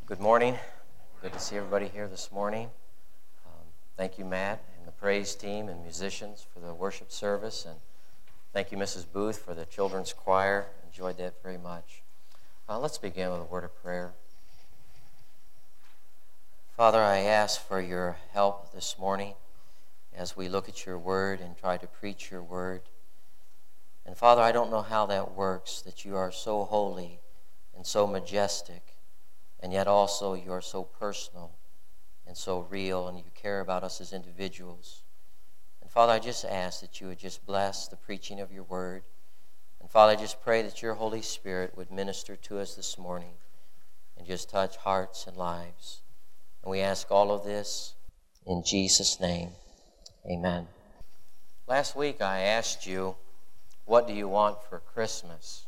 Good morning. Good to see everybody here this morning. Thank you, Matt, and the praise team and musicians for the worship service. And thank you, Mrs. Booth, for the children's choir. Enjoyed that very much. Let's begin with a word of prayer. Father, I ask for your help this morning as we look at your word and try to preach your word. And Father, I don't know how that works, that you are so holy and so majestic, and yet also you are so personal and so real, and you care about us as individuals. And Father, I just ask that you would just bless the preaching of your word. And Father, I just pray that your Holy Spirit would minister to us this morning and just touch hearts and lives. And we ask all of this in Jesus' name. Amen. Last week I asked you, what do you want for Christmas?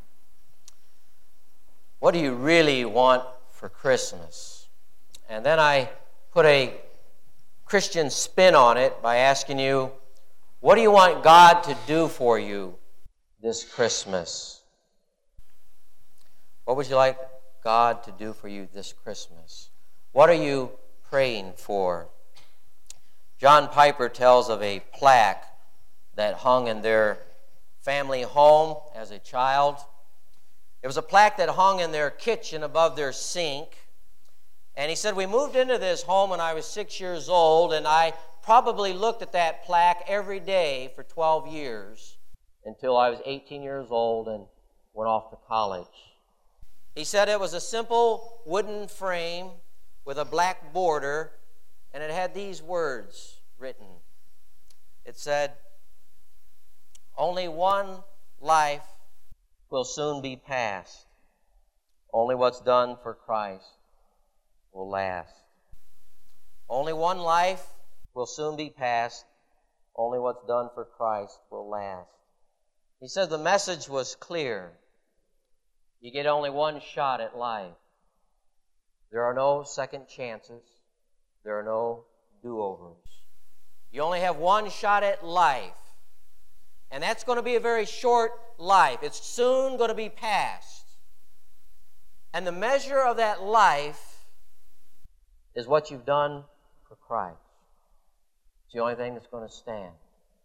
What do you really want for Christmas? And then I put a Christian spin on it by asking you, what do you want God to do for you this Christmas? What would you like God to do for you this Christmas? What are you praying for? John Piper tells of a plaque that hung in their family home as a child. It was a plaque that hung in their kitchen above their sink. And he said, we moved into this home when I was 6 years old, and I probably looked at that plaque every day for 12 years until I was 18 years old and went off to college. He said it was a simple wooden frame with a black border, and it had these words written. It said, only one life will soon be past. Only what's done for Christ will last. Only one life will soon be past. Only what's done for Christ will last. He said the message was clear. You get only one shot at life. There are no second chances. There are no do-overs. You only have one shot at life. And that's going to be a very short life. It's soon going to be past. And the measure of that life is what you've done for Christ. It's the only thing that's going to stand.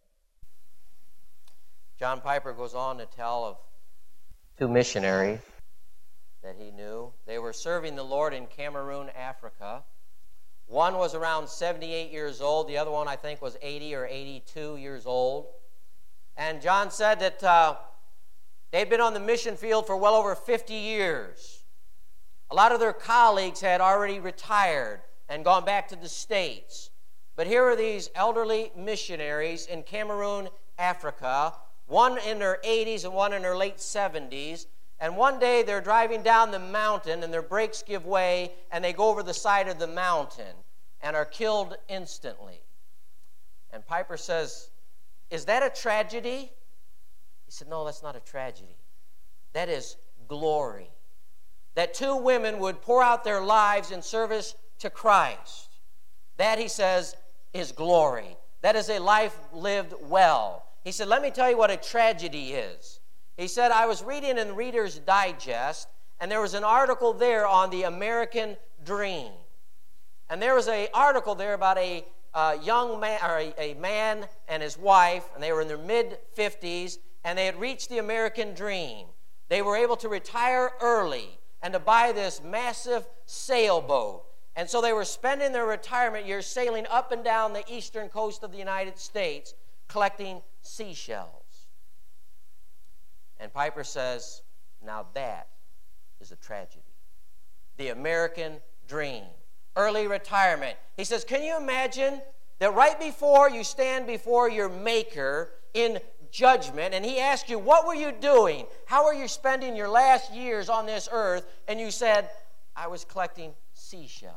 John Piper goes on to tell of two missionaries that he knew. They were serving the Lord in Cameroon, Africa. One was around 78 years old. The other one, I think, was 80 or 82 years old. And John said that they'd been on the mission field for well over 50 years. A lot of their colleagues had already retired and gone back to the States. But here are these elderly missionaries in Cameroon, Africa, one in their 80s and one in their late 70s. And one day they're driving down the mountain and their brakes give way and they go over the side of the mountain and are killed instantly. And Piper says, is that a tragedy? He said, no, that's not a tragedy. That is glory. That two women would pour out their lives in service to Christ. That, he says, is glory. That is a life lived well. He said, let me tell you what a tragedy is. He said, I was reading in Reader's Digest, and there was an article there on the American dream. And there was an article there about a young man, or a man and his wife, and they were in their mid-50s, and they had reached the American dream. They were able to retire early and to buy this massive sailboat. And so they were spending their retirement years sailing up and down the eastern coast of the United States, collecting seashells. And Piper says, now that is a tragedy. The American dream. Early retirement. He says, can you imagine that right before you stand before your Maker in judgment, and He asks you, what were you doing? How are you spending your last years on this earth? And you said, I was collecting seashells.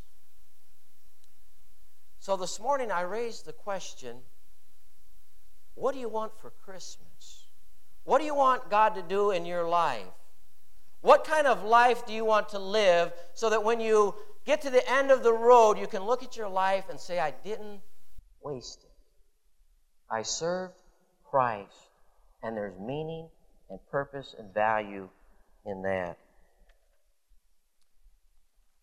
So this morning I raised the question, what do you want for Christmas? What do you want God to do in your life? What kind of life do you want to live so that when you get to the end of the road, you can look at your life and say, I didn't waste it. I served Christ, and there's meaning and purpose and value in that.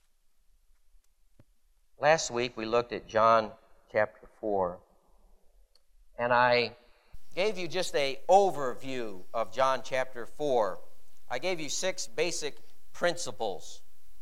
Last week we looked at John chapter 4, and I gave you just an overview of John chapter 4. I gave you 6 basic principles.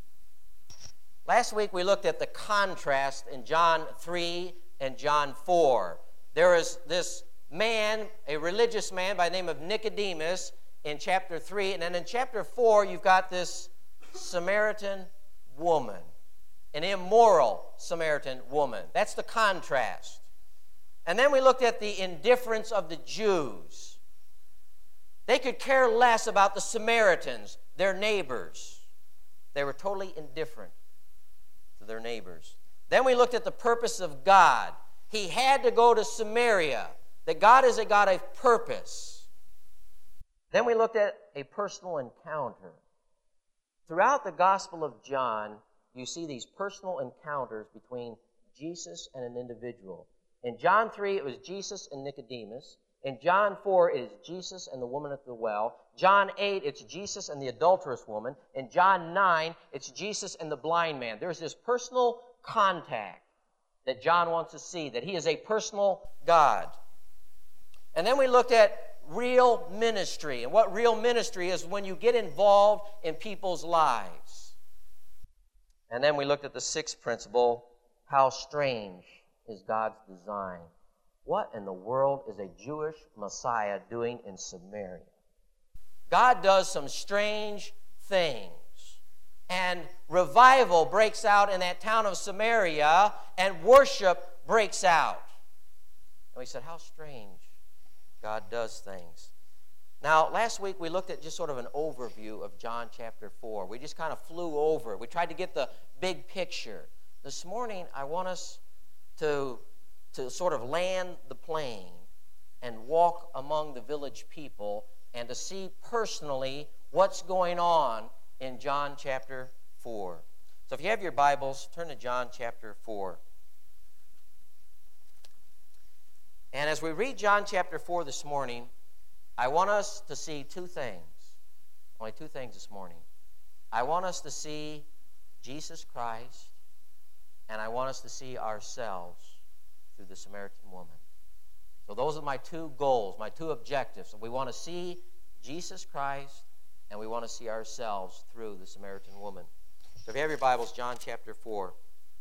Last week we looked at the contrast in John 3 and John 4. There is this man, a religious man by the name of Nicodemus in chapter 3, and then in chapter 4 you've got this Samaritan woman, an immoral Samaritan woman. That's the contrast. And then we looked at the indifference of the Jews. They could care less about the Samaritans, their neighbors. They were totally indifferent to their neighbors. Then we looked at the purpose of God. He had to go to Samaria, that God is a God of purpose. Then we looked at a personal encounter. Throughout the Gospel of John, you see these personal encounters between Jesus and an individual. In John 3, it was Jesus and Nicodemus. In John 4, it is Jesus and the woman at the well. John 8, it's Jesus and the adulterous woman. In John 9, it's Jesus and the blind man. There's this personal contact that John wants to see, that he is a personal God. And then we looked at real ministry. And what real ministry is when you get involved in people's lives. And then we looked at the 6th principle, how strange is God's design. What in the world is a Jewish Messiah doing in Samaria? God does some strange things. And revival breaks out in that town of Samaria, and worship breaks out. And we said, how strange God does things. Now, last week we looked at just sort of an overview of John chapter 4. We just kind of flew over it. We tried to get the big picture. This morning, I want us to sort of land the plane and walk among the village people and to see personally what's going on in John chapter 4. So if you have your Bibles, turn to John chapter 4. And as we read John chapter 4 this morning, I want us to see 2 things. Only 2 things this morning. I want us to see Jesus Christ, and I want us to see ourselves through the Samaritan woman. So those are my 2 goals, my 2 objectives. We want to see Jesus Christ, and we want to see ourselves through the Samaritan woman. So if you have your Bibles, John chapter 4.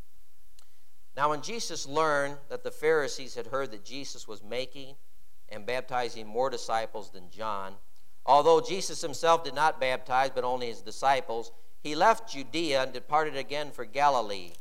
Now when Jesus learned that the Pharisees had heard that Jesus was making and baptizing more disciples than John, although Jesus himself did not baptize, but only his disciples, he left Judea and departed again for Galilee.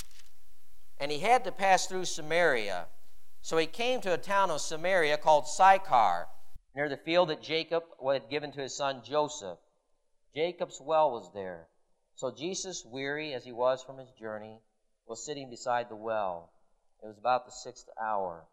And he had to pass through Samaria. So he came to a town of Samaria called Sychar, near the field that Jacob had given to his son Joseph. Jacob's well was there. So Jesus, weary as he was from his journey, was sitting beside the well. It was about the 6th hour.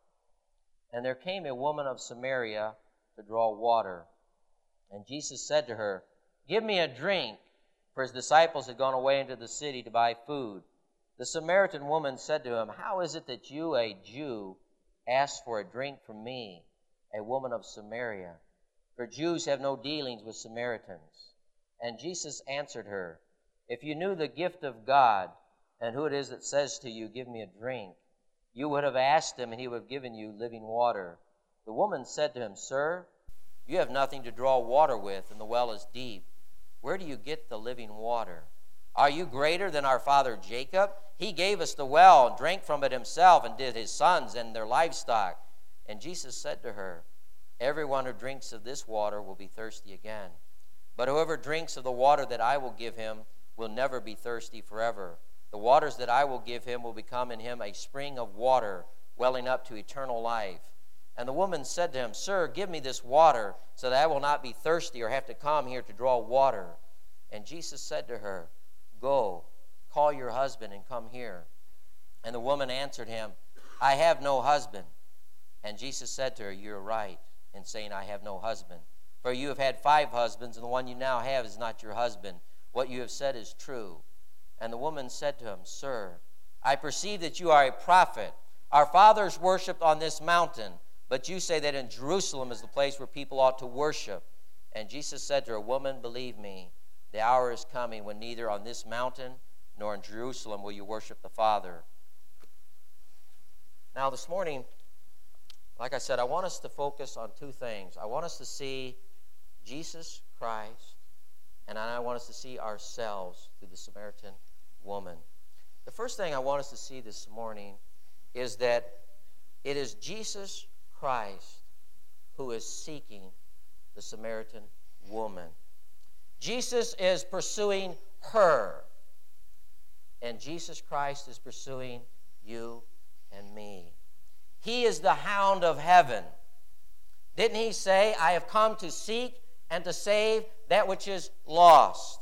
And there came a woman of Samaria to draw water. And Jesus said to her, "Give me a drink," for his disciples had gone away into the city to buy food. The Samaritan woman said to him, "How is it that you, a Jew, ask for a drink from me, a woman of Samaria? For Jews have no dealings with Samaritans." And Jesus answered her, "If you knew the gift of God, and who it is that says to you, 'Give me a drink,' you would have asked him, and he would have given you living water." The woman said to him, "Sir, you have nothing to draw water with, and the well is deep. Where do you get the living water? Are you greater than our father Jacob? He gave us the well and drank from it himself, and did his sons and their livestock." And Jesus said to her, "Everyone who drinks of this water will be thirsty again. But whoever drinks of the water that I will give him will never be thirsty forever. The waters that I will give him will become in him a spring of water, welling up to eternal life." And the woman said to him, "Sir, give me this water, so that I will not be thirsty or have to come here to draw water." And Jesus said to her, "Go, call your husband and come here." And the woman answered him, "I have no husband." And Jesus said to her, "You're right in saying, 'I have no husband.' For you have had 5 husbands, and the one you now have is not your husband. What you have said is true." And the woman said to him, "Sir, I perceive that you are a prophet. Our fathers worshipped on this mountain, but you say that in Jerusalem is the place where people ought to worship." And Jesus said to her, "Woman, believe me, the hour is coming when neither on this mountain nor in Jerusalem will you worship the Father. Now, this morning, like I said, I want us to focus on two things. I want us to see Jesus Christ, and I want us to see ourselves through the Samaritan woman. The first thing I want us to see this morning is that it is Jesus Christ who is seeking the Samaritan woman. Jesus is pursuing her, and Jesus Christ is pursuing you and me. He is the hound of heaven. Didn't he say, I have come to seek and to save that which is lost?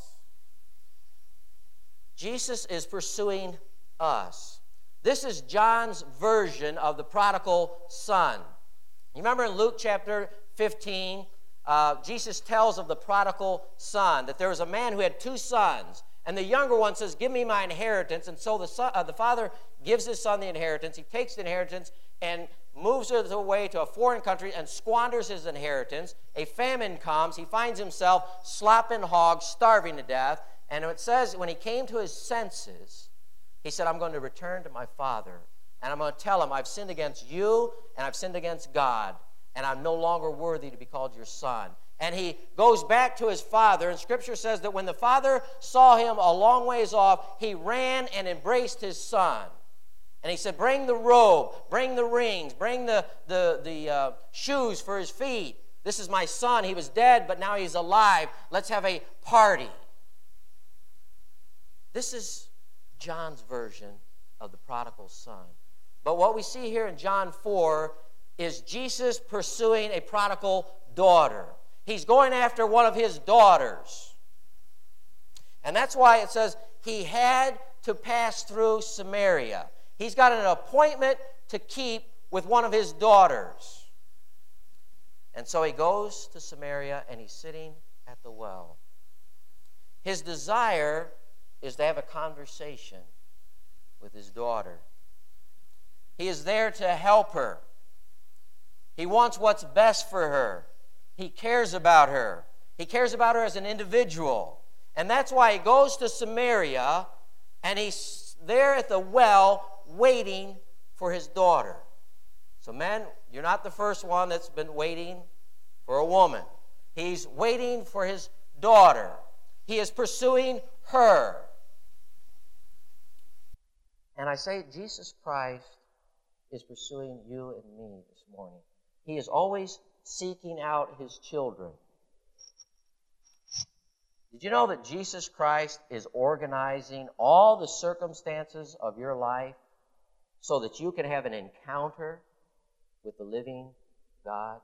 Jesus is pursuing us. This is John's version of the prodigal son. You remember in Luke chapter 15, Jesus tells of the prodigal son, that there was a man who had two sons, and the younger one says, give me my inheritance. And so the father gives his son the inheritance. He takes the inheritance and moves it away to a foreign country and squanders his inheritance. A famine comes. He finds himself slopping hogs, starving to death. And it says when he came to his senses, he said, I'm going to return to my father, and I'm going to tell him, I've sinned against you, and I've sinned against God, and I'm no longer worthy to be called your son. And he goes back to his father, and Scripture says that when the father saw him a long ways off, he ran and embraced his son. And he said, bring the robe, bring the rings, bring the shoes for his feet. This is my son. He was dead, but now he's alive. Let's have a party. This is John's version of the prodigal son. But what we see here in John 4 is Jesus pursuing a prodigal daughter. He's going after one of his daughters. And that's why it says he had to pass through Samaria. He's got an appointment to keep with one of his daughters. And so he goes to Samaria, and he's sitting at the well. His desire is to have a conversation with his daughter. He is there to help her. He wants what's best for her. He cares about her. He cares about her as an individual. And that's why he goes to Samaria, and he's there at the well waiting for his daughter. So men, you're not the first one that's been waiting for a woman. He's waiting for his daughter. He is pursuing her. And I say Jesus Christ is pursuing you and me this morning. He is always seeking out his children. Did you know that Jesus Christ is organizing all the circumstances of your life so that you can have an encounter with the living God?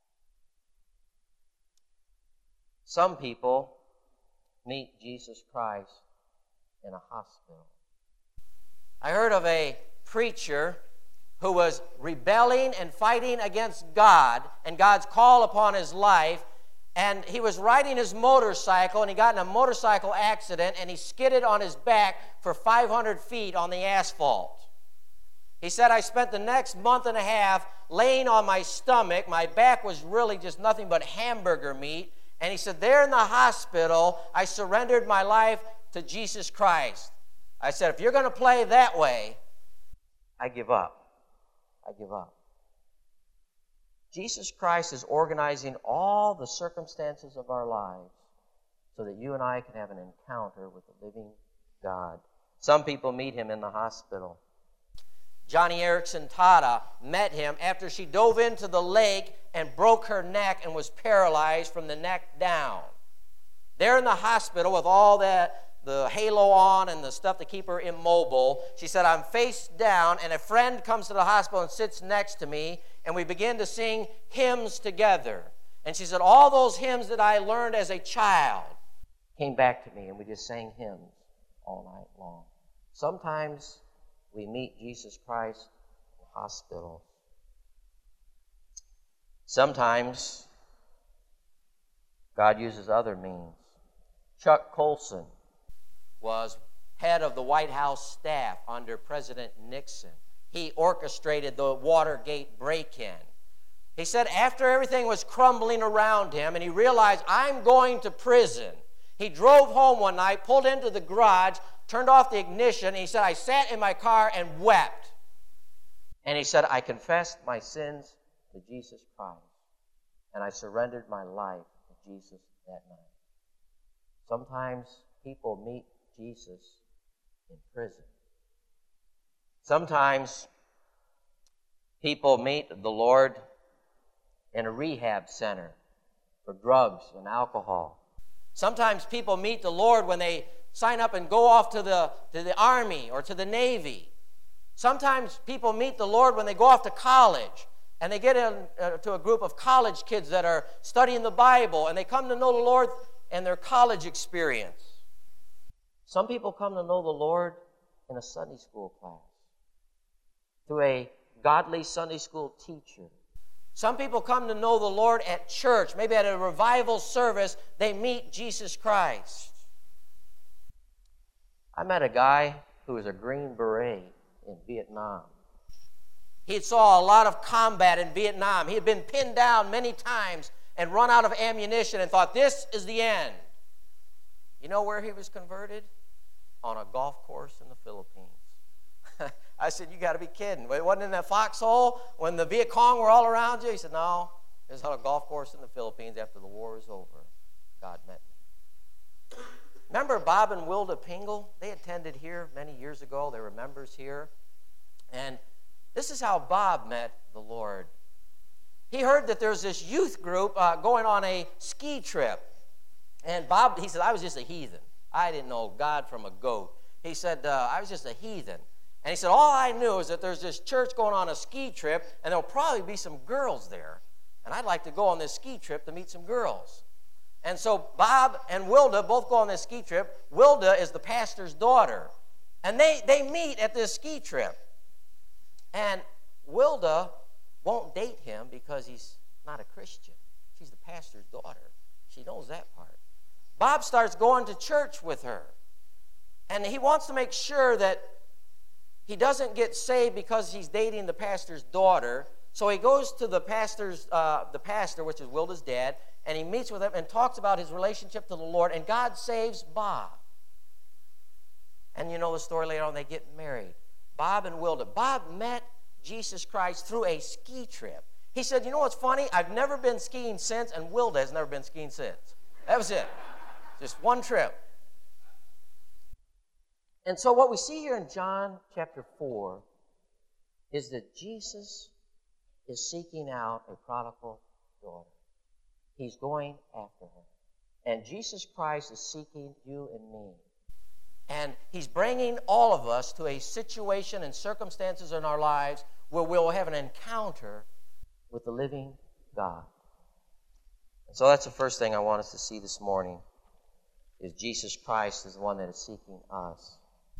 Some people meet Jesus Christ in a hospital. I heard of a preacher who was rebelling and fighting against God and God's call upon his life, and he was riding his motorcycle, and he got in a motorcycle accident, and he skidded on his back for 500 feet on the asphalt. He said, I spent the next month and a half laying on my stomach. My back was really just nothing but hamburger meat. And he said, there in the hospital, I surrendered my life to Jesus Christ. I said, if you're going to play that way, I give up. I give up. Jesus Christ is organizing all the circumstances of our lives so that you and I can have an encounter with the living God. Some people meet him in the hospital. Johnny Erickson Tada met him after she dove into the lake and broke her neck and was paralyzed from the neck down. There in the hospital with all the halo on and the stuff to keep her immobile, she said, I'm face down, and a friend comes to the hospital and sits next to me, and we begin to sing hymns together. And she said, all those hymns that I learned as a child came back to me, and we just sang hymns all night long. Sometimes we meet Jesus Christ in hospitals. Sometimes God uses other means. Chuck Colson was head of the White House staff under President Nixon. He orchestrated the Watergate break-in. He said after everything was crumbling around him and he realized, I'm going to prison, he drove home one night, pulled into the garage, turned off the ignition, and he said, I sat in my car and wept. And he said, I confessed my sins to Jesus Christ, and I surrendered my life to Jesus that night. Sometimes people meet Jesus in prison. Sometimes people meet the Lord in a rehab center for drugs and alcohol. Sometimes people meet the Lord when they sign up and go off to the Army or to the Navy. Sometimes people meet the Lord when they go off to college and they get into a group of college kids that are studying the Bible, and they come to know the Lord in their college experience. Some people come to know the Lord in a Sunday school class, through a godly Sunday school teacher. Some people come to know the Lord at church, maybe at a revival service, they meet Jesus Christ. I met a guy who was a Green Beret in Vietnam. He saw a lot of combat in Vietnam. He had been pinned down many times and run out of ammunition and thought, this is the end. You know where he was converted? On a golf course in the Philippines. I said, you got to be kidding. It wasn't in that foxhole when the Viet Cong were all around you? He said, no, it was on a golf course in the Philippines after the war was over. God met me. Remember Bob and Wilda Pingle? They attended here many years ago. They were members here. And this is how Bob met the Lord. He heard that there's this youth group going on a ski trip. And Bob, he said, I was just a heathen. I didn't know God from a goat. He said, I was just a heathen. And he said, all I knew is that there's this church going on a ski trip, and there'll probably be some girls there. And I'd like to go on this ski trip to meet some girls. And so Bob and Wilda both go on this ski trip. Wilda is the pastor's daughter. And they meet at this ski trip. And Wilda won't date him because he's not a Christian. She's the pastor's daughter. She knows that part. Bob starts going to church with her. And he wants to make sure that he doesn't get saved because he's dating the pastor's daughter. So he goes to the pastor, which is Wilda's dad, and he meets with him and talks about his relationship to the Lord, and God saves Bob. And you know the story later on, they get married. Bob and Wilda. Bob met Jesus Christ through a ski trip. He said, you know what's funny? I've never been skiing since, and Wilda has never been skiing since. That was it. Just one trip. And so what we see here in John chapter 4 is that Jesus is seeking out a prodigal daughter. He's going after her. And Jesus Christ is seeking you and me. And he's bringing all of us to a situation and circumstances in our lives where we'll have an encounter with the living God. And so that's the first thing I want us to see this morning, is Jesus Christ is the one that is seeking us.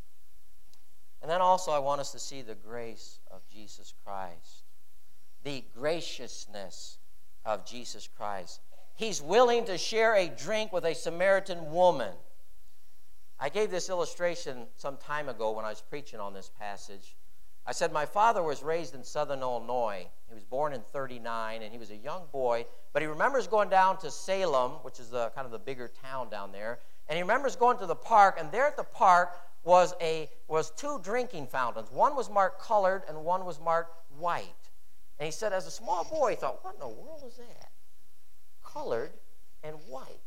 And then also I want us to see the grace of Jesus Christ, the graciousness of Jesus Christ. He's willing to share a drink with a Samaritan woman. I gave this illustration some time ago when I was preaching on this passage. I said my father was raised in southern Illinois. He was born in 1939, and he was a young boy, but he remembers going down to Salem, which is kind of the bigger town down there, and he remembers going to the park, and there at the park was two drinking fountains. One was marked colored and one was marked white. And he said, as a small boy, he thought, what in the world is that? Colored and white.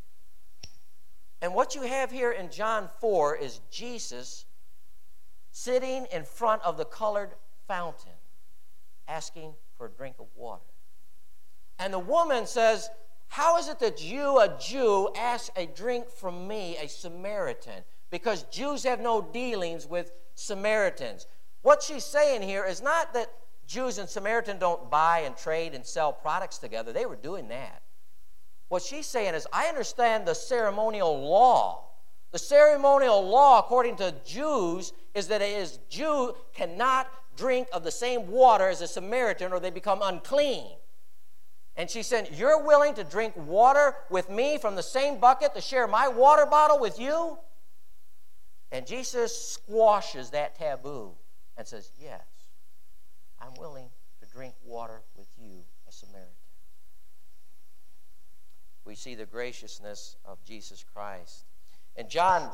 And what you have here in John 4 is Jesus sitting in front of the colored fountain, asking for a drink of water. And the woman says, how is it that you, a Jew, ask a drink from me, a Samaritan? Because Jews have no dealings with Samaritans. What she's saying here is not that Jews and Samaritans don't buy and trade and sell products together. They were doing that. What she's saying is, I understand the ceremonial law. The ceremonial law, according to Jews, is that a Jew cannot drink of the same water as a Samaritan or they become unclean. And she said, you're willing to drink water with me from the same bucket, to share my water bottle with you? And Jesus squashes that taboo and says, yes, I'm willing to drink water with you, a Samaritan. We see the graciousness of Jesus Christ. In John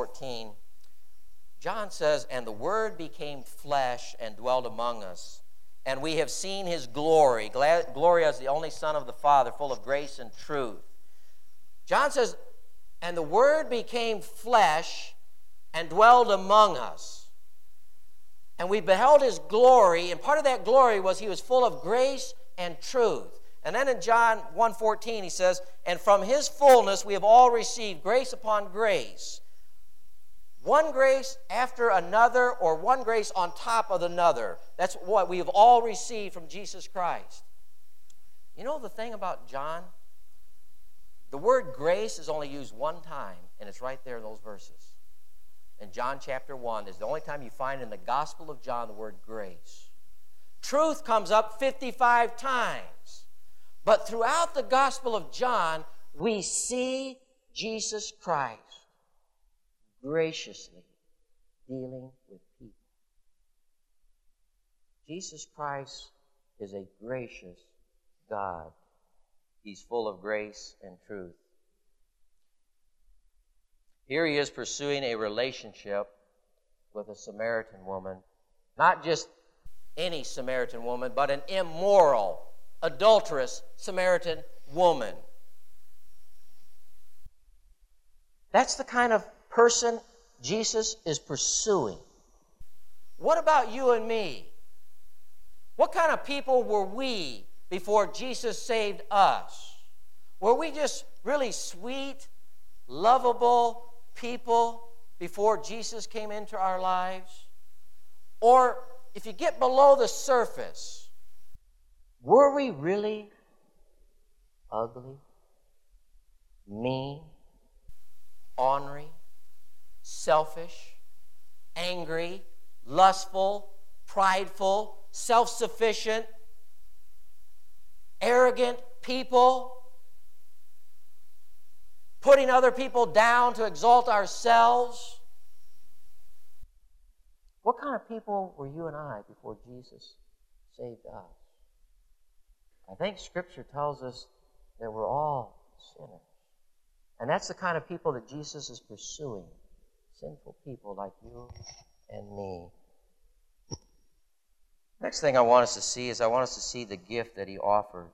1:14, John says, and the Word became flesh and dwelt among us, and we have seen his glory. Glory as the only Son of the Father, full of grace and truth. John says, and the Word became flesh and dwelled among us. And we beheld his glory, and part of that glory was he was full of grace and truth. And then in John 1:14 he says, and from his fullness we have all received grace upon grace. One grace after another, or one grace on top of another. That's what we have all received from Jesus Christ. You know the thing about John? The word grace is only used one time, and it's right there in those verses. In John chapter 1 is the only time you find in the Gospel of John the word grace. Truth comes up 55 times. But throughout the Gospel of John, we see Jesus Christ graciously dealing with people. Jesus Christ is a gracious God. He's full of grace and truth. Here he is pursuing a relationship with a Samaritan woman. Not just any Samaritan woman, but an immoral, adulterous Samaritan woman. That's the kind of person Jesus is pursuing. What about you and me? What kind of people were we before Jesus saved us? Were we just really sweet, lovable people before Jesus came into our lives? Or if you get below the surface, were we really ugly, mean, ornery, selfish, angry, lustful, prideful, self-sufficient, arrogant people, putting other people down to exalt ourselves? What kind of people were you and I before Jesus saved us? I think Scripture tells us that we're all sinners. And that's the kind of people that Jesus is pursuing. Sinful people like you and me. Next thing I want us to see is I want us to see the gift that he offers.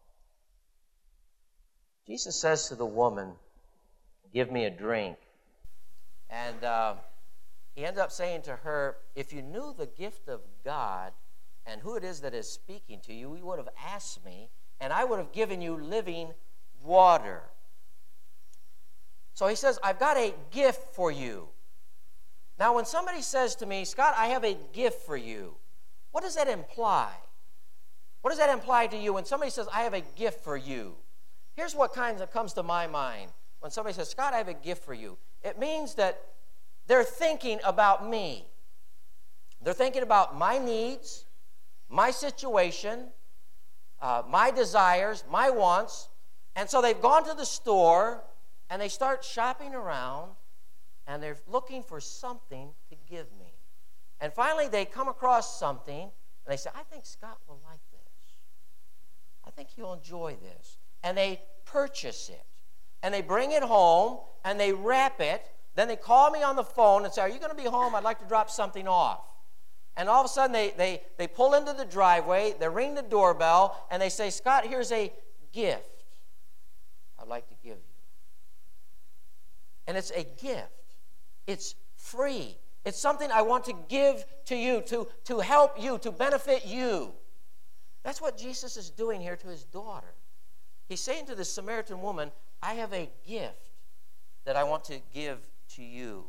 Jesus says to the woman, give me a drink. And he ends up saying to her, if you knew the gift of God and who it is that is speaking to you, you would have asked me, and I would have given you living water. So he says, I've got a gift for you. Now, when somebody says to me, Scott, I have a gift for you, what does that imply? What does that imply to you when somebody says, I have a gift for you? Here's what comes to my mind when somebody says, Scott, I have a gift for you. It means that they're thinking about me. They're thinking about my needs, my situation, my desires, my wants. And so they've gone to the store and they start shopping around and they're looking for something to give me. And finally they come across something and they say, I think Scott will like this. I think he'll enjoy this. And they purchase it. And they bring it home and they wrap it. Then they call me on the phone and say, are you going to be home? I'd like to drop something off. And all of a sudden they pull into the driveway, they ring the doorbell, and they say, Scott, here's a gift I'd like to give you. And it's a gift. It's free. It's something I want to give to you, to help you, to benefit you. That's what Jesus is doing here to his daughter. He's saying to the Samaritan woman, I have a gift that I want to give to you.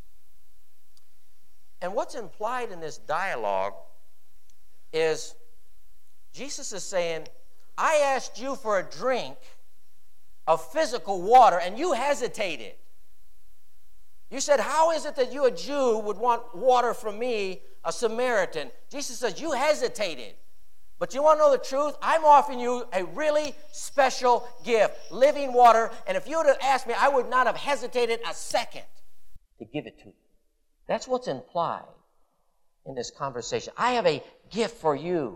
And what's implied in this dialogue is Jesus is saying, I asked you for a drink of physical water, and you hesitated. You said, how is it that you, a Jew, would want water from me, a Samaritan? Jesus says, you hesitated. But you want to know the truth? I'm offering you a really special gift, living water. And if you would have asked me, I would not have hesitated a second to give it to you. That's what's implied in this conversation. I have a gift for you.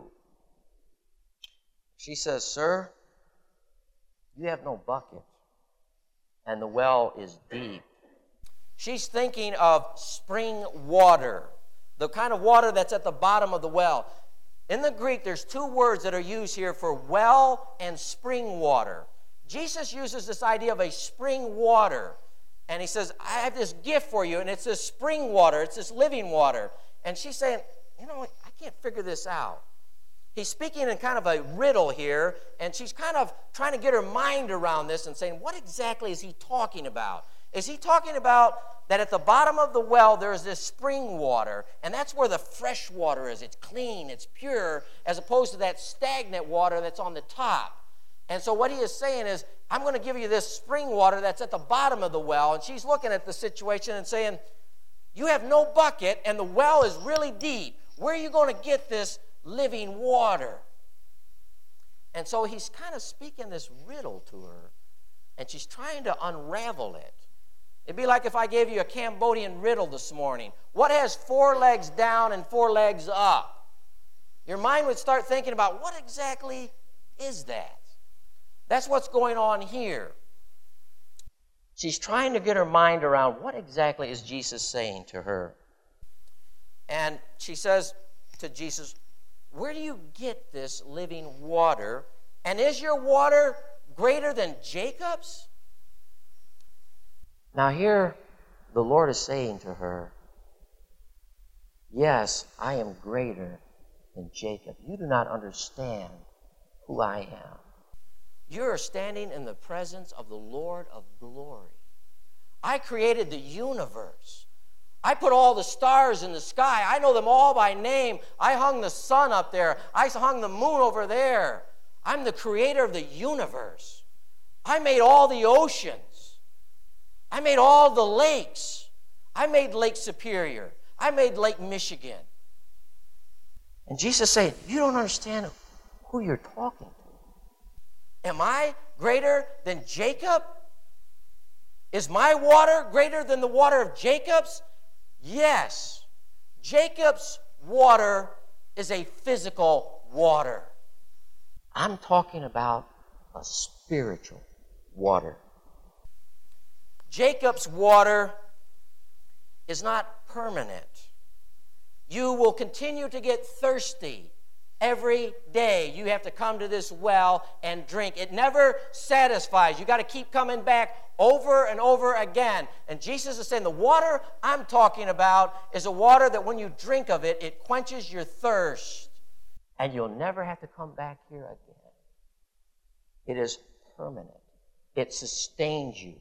She says, sir, you have no bucket, and the well is deep. She's thinking of spring water, the kind of water that's at the bottom of the well. In the Greek, there's two words that are used here for well and spring water. Jesus uses this idea of a spring water. And he says, I have this gift for you, and it's this spring water. It's this living water. And she's saying, you know, I can't figure this out. He's speaking in kind of a riddle here, and she's kind of trying to get her mind around this and saying, what exactly is he talking about? Is he talking about that at the bottom of the well there is this spring water, and that's where the fresh water is. It's clean, it's pure, as opposed to that stagnant water that's on the top. And so what he is saying is, I'm going to give you this spring water that's at the bottom of the well. And she's looking at the situation and saying, you have no bucket, and the well is really deep. Where are you going to get this living water? And so he's kind of speaking this riddle to her, and she's trying to unravel it. It'd be like if I gave you a Cambodian riddle this morning. What has 4 legs down and 4 legs up? Your mind would start thinking about, what exactly is that? That's what's going on here. She's trying to get her mind around what exactly is Jesus saying to her. And she says to Jesus, where do you get this living water? And is your water greater than Jacob's? Now here, the Lord is saying to her, yes, I am greater than Jacob. You do not understand who I am. You are standing in the presence of the Lord of glory. I created the universe. I put all the stars in the sky. I know them all by name. I hung the sun up there. I hung the moon over there. I'm the creator of the universe. I made all the oceans. I made all the lakes. I made Lake Superior. I made Lake Michigan. And Jesus saying, you don't understand who you're talking to. Am I greater than Jacob? Is my water greater than the water of Jacob's? Yes. Jacob's water is a physical water. I'm talking about a spiritual water. Jacob's water is not permanent. You will continue to get thirsty every day. You have to come to this well and drink. It never satisfies. You got to keep coming back over and over again. And Jesus is saying the water I'm talking about is a water that when you drink of it, it quenches your thirst. And you'll never have to come back here again. It is permanent. It sustains you.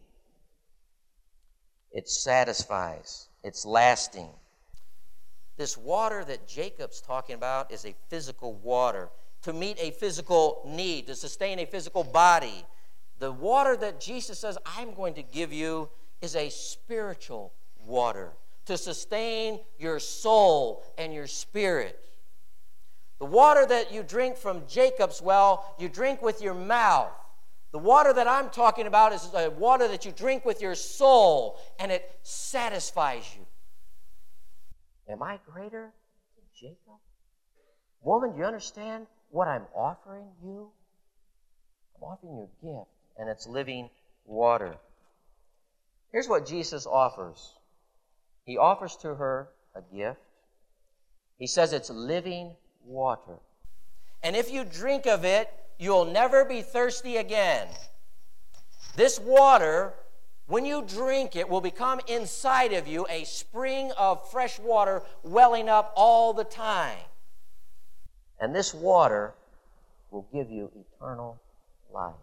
It satisfies. It's lasting. This water that Jacob's talking about is a physical water to meet a physical need, to sustain a physical body. The water that Jesus says, I'm going to give you, is a spiritual water to sustain your soul and your spirit. The water that you drink from Jacob's well, you drink with your mouth. The water that I'm talking about is a water that you drink with your soul, and it satisfies you. Am I greater than Jacob? Woman, do you understand what I'm offering you? I'm offering you a gift, and it's living water. Here's what Jesus offers. He offers to her a gift. He says it's living water. And if you drink of it, you'll never be thirsty again. This water, when you drink it, will become inside of you a spring of fresh water welling up all the time. And this water will give you eternal life.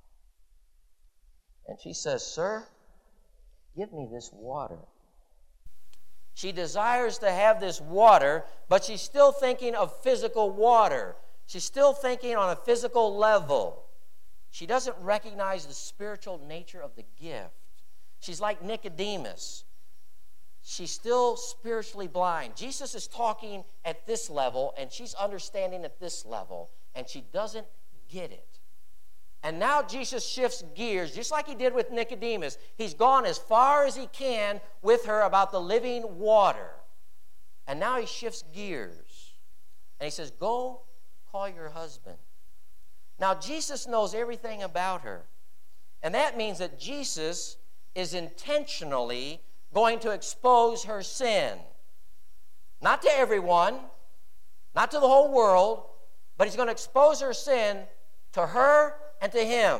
And she says, sir, give me this water. She desires to have this water, but she's still thinking of physical water. She's still thinking on a physical level. She doesn't recognize the spiritual nature of the gift. She's like Nicodemus. She's still spiritually blind. Jesus is talking at this level, and she's understanding at this level, and she doesn't get it. And now Jesus shifts gears, just like he did with Nicodemus. He's gone as far as he can with her about the living water. And now he shifts gears. And he says, go call your husband. Now, Jesus knows everything about her. And that means that Jesus is intentionally going to expose her sin. Not to everyone, Not to the whole world, but he's going to expose her sin to her and to him.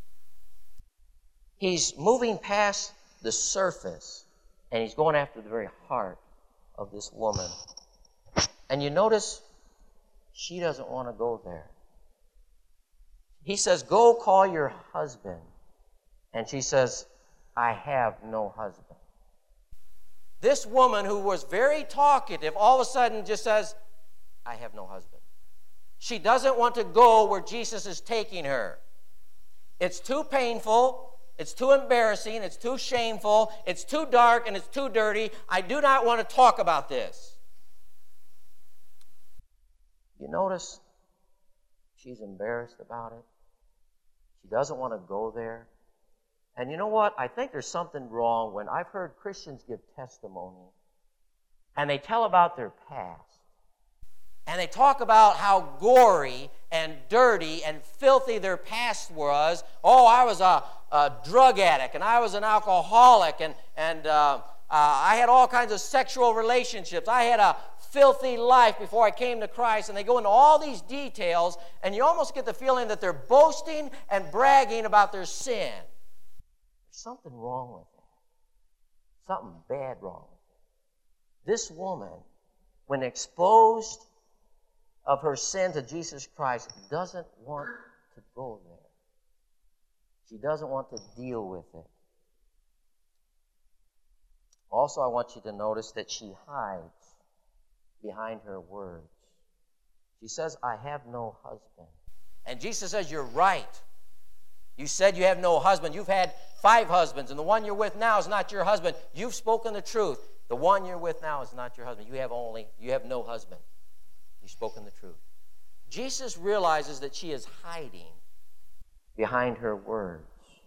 He's moving past the surface, and he's going after the very heart of this woman. And you notice she doesn't want to go there. He says, go call your husband. And she says, I have no husband. This woman who was very talkative all of a sudden just says, I have no husband. She doesn't want to go where Jesus is taking her. It's too painful. It's too embarrassing. It's too shameful. It's too dark and it's too dirty. I do not want to talk about this. You notice she's embarrassed about it. She doesn't want to go there. And you know what? I think there's something wrong when I've heard Christians give testimony and they tell about their past. And they talk about how gory and dirty and filthy their past was. Oh, I was a drug addict, and I was an alcoholic, and I had all kinds of sexual relationships. I had a filthy life before I came to Christ. And they go into all these details, and you almost get the feeling that they're boasting and bragging about their sin. There's something wrong with that. Something bad wrong with it. This woman, when exposed of her sin to Jesus Christ, doesn't want to go there. She doesn't want to deal with it. Also, I want you to notice that she hides behind her words. She says, I have no husband. And Jesus says, you're right. You said you have no husband. You've had 5 husbands, and the one you're with now is not your husband. You've spoken the truth. The one you're with now is not your husband. You have no husband. You've spoken the truth. Jesus realizes that she is hiding behind her words.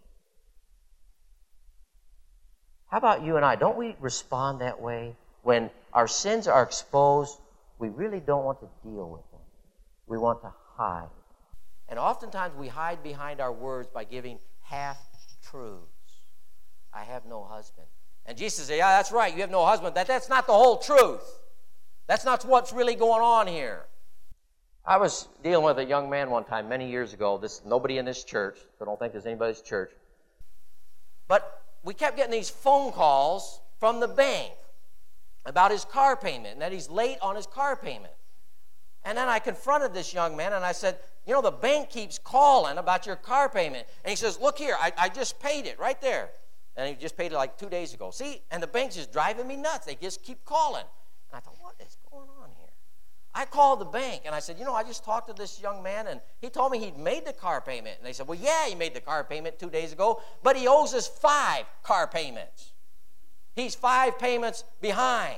How about you and I? Don't we respond that way? When our sins are exposed, we really don't want to deal with them. We want to hide. And oftentimes we hide behind our words by giving half-truths. I have no husband. And Jesus says, yeah, that's right, you have no husband. That's not the whole truth. That's not what's really going on here. I was dealing with a young man one time many years ago. Nobody in this church, so I don't think there's anybody's church. But we kept getting these phone calls from the bank about his car payment and that he's late on his car payment. And then I confronted this young man and I said, you know, the bank keeps calling about your car payment. And he says, look here, I just paid it right there. And he just paid it like 2 days ago. See, and the bank's just driving me nuts. They just keep calling. And I thought, what is going on here? I called the bank and I said, you know, I just talked to this young man and he told me he'd made the car payment. And they said, well, yeah, he made the car payment 2 days ago, but he owes us 5 car payments. He's 5 payments behind.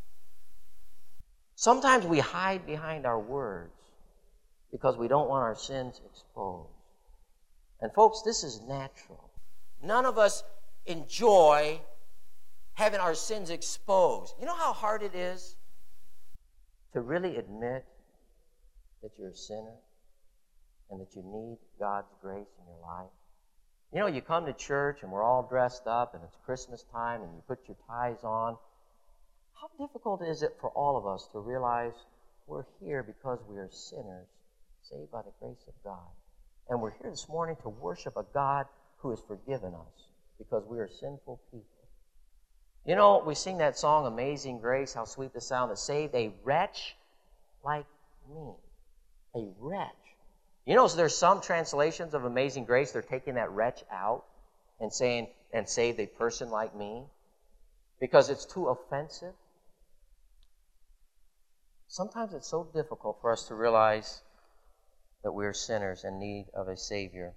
Sometimes we hide behind our words because we don't want our sins exposed. And folks, this is natural. None of us enjoy having our sins exposed. You know how hard it is to really admit that you're a sinner and that you need God's grace in your life? You know, you come to church and we're all dressed up and it's Christmas time and you put your ties on. How difficult is it for all of us to realize we're here because we are sinners saved by the grace of God? And we're here this morning to worship a God who has forgiven us because we are sinful people. You know, we sing that song, Amazing Grace, how sweet the sound that saved a wretch like me. A wretch. You know, so there's some translations of Amazing Grace, they're taking that wretch out and saying, and saved a person like me because it's too offensive. Sometimes it's so difficult for us to realize that we're sinners in need of a Savior.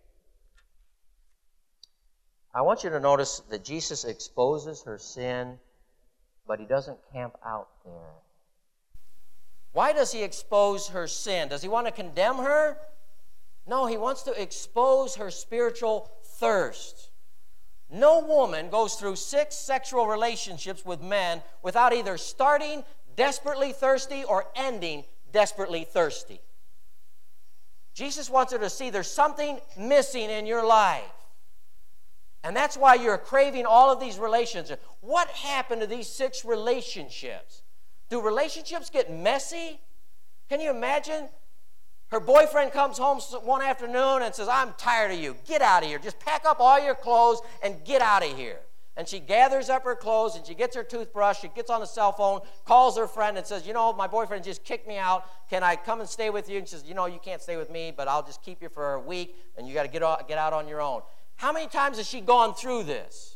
I want you to notice that Jesus exposes her sin, but he doesn't camp out there. Why does he expose her sin? Does he want to condemn her? No, he wants to expose her spiritual thirst. No woman goes through 6 sexual relationships with men without either starting desperately thirsty or ending desperately thirsty. Jesus wants her to see there's something missing in your life. And that's why you're craving all of these relationships. What happened to these 6 relationships? Do relationships get messy? Can you imagine? Her boyfriend comes home one afternoon and says, I'm tired of you. Get out of here. Just pack up all your clothes and get out of here. And she gathers up her clothes and she gets her toothbrush. She gets on the cell phone, calls her friend and says, you know, my boyfriend just kicked me out. Can I come and stay with you? And she says, you know, you can't stay with me, but I'll just keep you for a week and you got to get out on your own. How many times has she gone through this?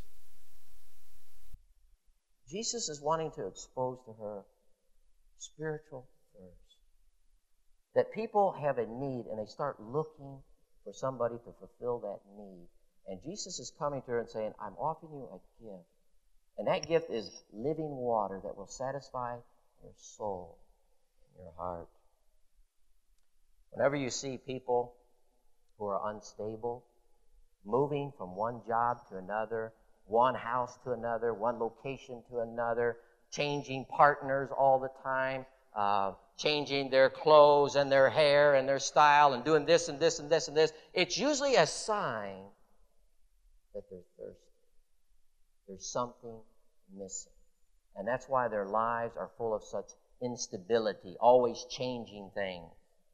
Jesus is wanting to expose to her spiritual thirst. That people have a need and they start looking for somebody to fulfill that need. And Jesus is coming to her and saying, I'm offering you a gift. And that gift is living water that will satisfy your soul and your heart. Whenever you see people who are unstable, moving from one job to another, one house to another, one location to another, changing partners all the time, changing their clothes and their hair and their style and doing this and this and this and this, it's usually a sign that they're thirsty. There's something missing. And that's why their lives are full of such instability, always changing things.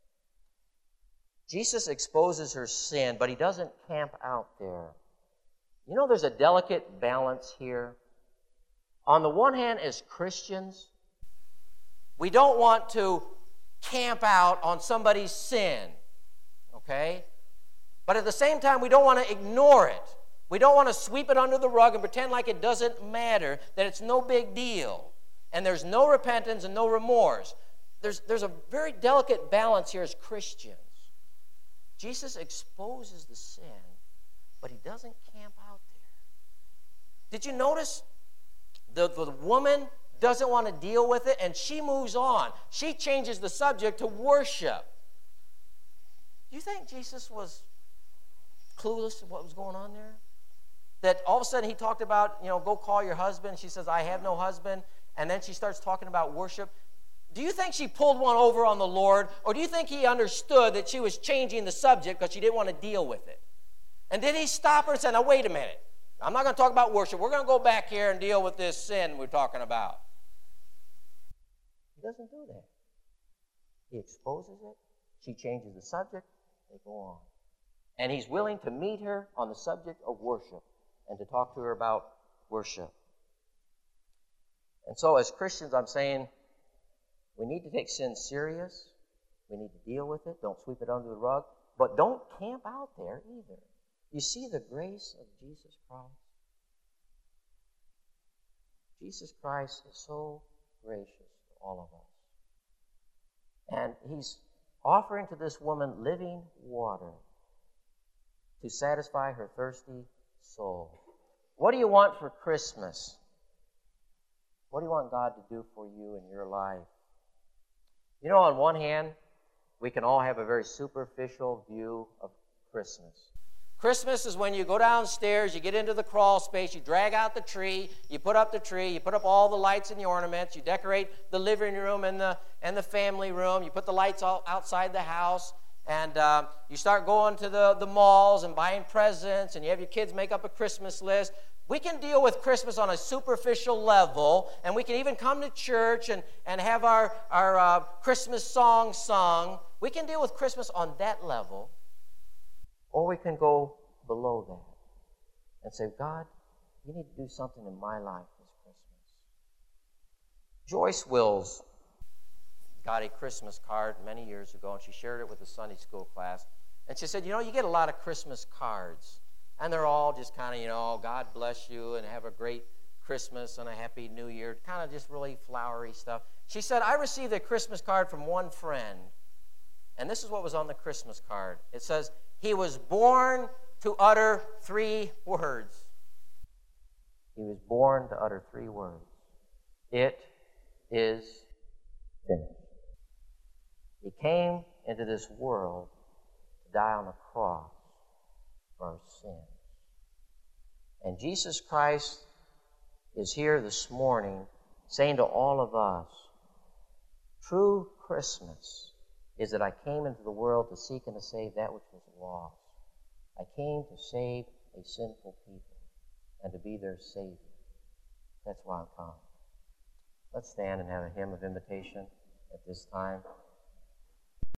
Jesus exposes her sin, but he doesn't camp out there. You know, there's a delicate balance here. On the one hand, as Christians, we don't want to camp out on somebody's sin, okay? But at the same time, we don't want to ignore it. We don't want to sweep it under the rug and pretend like it doesn't matter, that it's no big deal, and there's no repentance and no remorse. There's a very delicate balance here as Christians. Jesus exposes the sin, but he doesn't camp out there. Did you notice the woman doesn't want to deal with it, and she moves on. She changes the subject to worship. Do you think Jesus was clueless of what was going on there? That all of a sudden he talked about, you know, go call your husband. She says, I have no husband. And then she starts talking about worship. Do you think she pulled one over on the Lord, or do you think he understood that she was changing the subject because she didn't want to deal with it? And did he stop her and say, now wait a minute. I'm not going to talk about worship. We're going to go back here and deal with this sin we're talking about. He doesn't do that. He exposes it. She changes the subject. They go on. And he's willing to meet her on the subject of worship and to talk to her about worship. And so as Christians, I'm saying we need to take sin serious. We need to deal with it. Don't sweep it under the rug. But don't camp out there either. You see the grace of Jesus Christ? Jesus Christ is so gracious to all of us. And he's offering to this woman living water to satisfy her thirsty soul. What do you want for Christmas? What do you want God to do for you in your life? You know, on one hand, we can all have a very superficial view of Christmas. Christmas is when you go downstairs, you get into the crawl space, you drag out the tree, you put up all the lights and the ornaments, you decorate the living room and the family room, you put the lights all outside the house, and you start going to the malls and buying presents, and you have your kids make up a Christmas list. We can deal with Christmas on a superficial level, and we can even come to church and have our Christmas song sung. We can deal with Christmas on that level. Or we can go below that and say, God, you need to do something in my life this Christmas. Joyce Wills got a Christmas card many years ago, and she shared it with the Sunday school class. And she said, you know, you get a lot of Christmas cards, and they're all just kind of, you know, God bless you and have a great Christmas and a happy New Year, kind of just really flowery stuff. She said, I received a Christmas card from one friend, and this is what was on the Christmas card. It says, he was born to utter 3 words. He was born to utter 3 words. It is finished. He came into this world to die on the cross for our sins. And Jesus Christ is here this morning saying to all of us, true Christmas is that I came into the world to seek and to save that which was lost. I came to save a sinful people and to be their Savior. That's why I'm coming. Let's stand and have a hymn of invitation at this time.